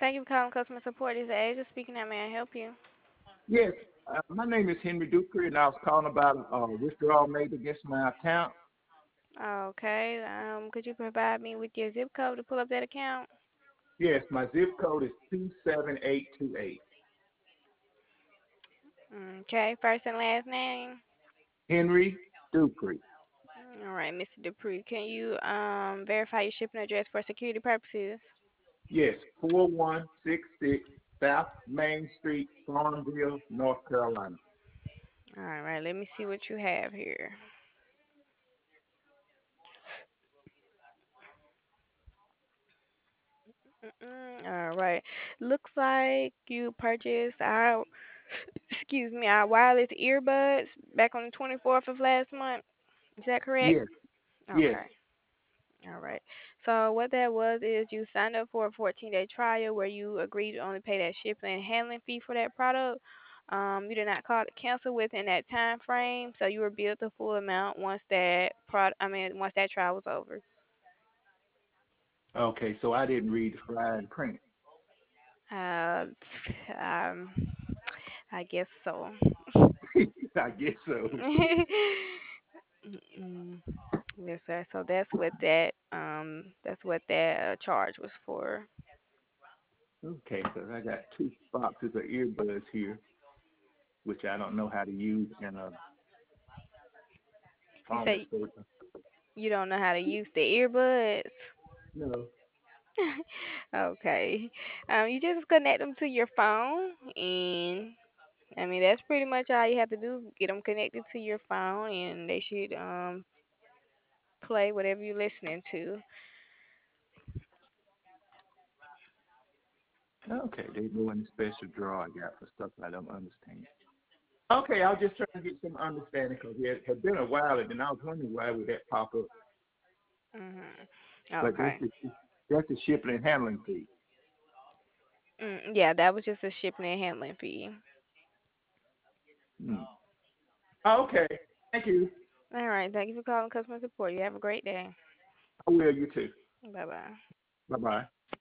Thank you for calling customer support. This is Asia speaking. How may I help you? Yes, my name is Henry Dupree, and I was calling about withdrawal made against my account. Okay. Could you provide me with your zip code to pull up that account? Yes, my zip code is 27828. Okay. First and last name. Henry Dupree. All right, Mr. Dupree. Can you verify your shipping address for security purposes? Yes, 4166 South Main Street, Farmville, North Carolina. All right. Let me see what you have here. All right. Looks like you purchased our excuse me, our wireless earbuds back on the 24th of last month. Is that correct? Yes, yes. Okay. All right. So what that was is you signed up for a 14-day trial where you agreed to only pay that shipping and handling fee for that product. You did not call to cancel within that time frame, so you were billed the full amount once that once that trial was over. Okay, so I didn't read the fine print. Uh, um, I guess so. I guess so. Mm, yes, sir. So that's what that charge was for. Okay, because I got two boxes of earbuds here, which I don't know how to use in a You phone say system. you don't know how to use the earbuds. No. Okay. You just connect them to your phone, and I mean that's pretty much all you have to do. Get them connected to your phone, and they should play whatever you're listening to. Okay, they go in the special drawer I got for stuff I don't understand. Okay, I was just trying to get some understanding because it had been a while, and then I was wondering why would that pop up. Mhm. But Okay. that's the shipping and handling fee. Yeah, that was just a shipping and handling fee. Hmm. Okay, thank you. All right. Thank you for calling customer support. You have a great day. I will. You too. Bye bye. Bye bye.